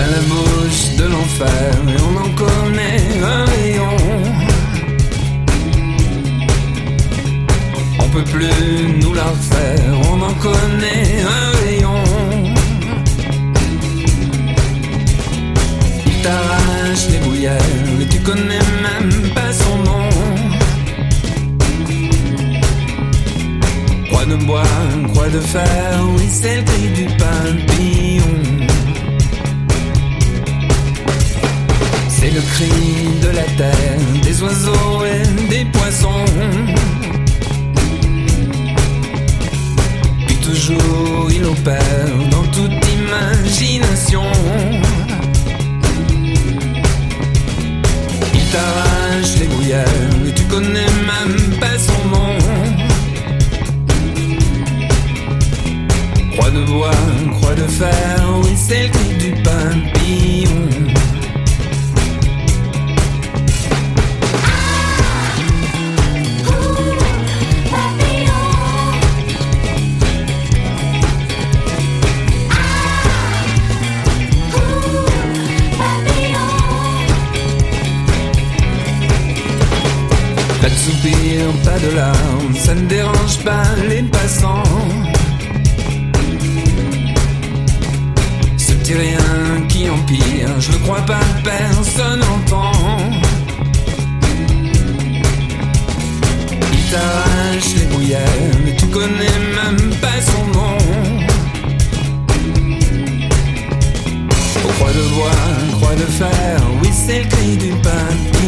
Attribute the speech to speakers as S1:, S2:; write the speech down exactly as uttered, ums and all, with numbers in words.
S1: Plein la bouche de l'enfer et on en connaît un rayon. On peut plus nous la refaire, on en connaît un rayon. Il t'arrache les bruyères et tu connais même pas son nom. Croix de bois, croix de fer, oui c'est le cri du papillon. C'est le cri de la terre, des oiseaux et des poissons. Puis toujours il opère dans toute imagination. Il t'arrache les bruyères et tu connais même pas son nom. Croix de bois, croix de fer, oui c'est le cri du papillon. Pas de soupir, pas de larmes, ça ne dérange pas les passants. Ce petit rien qui empire, je ne crois pas, personne n'entend. Il t'arrache les bruyères, mais tu connais même pas son nom. Aux croix de bois, croix de fer, oui c'est le cri du papillon.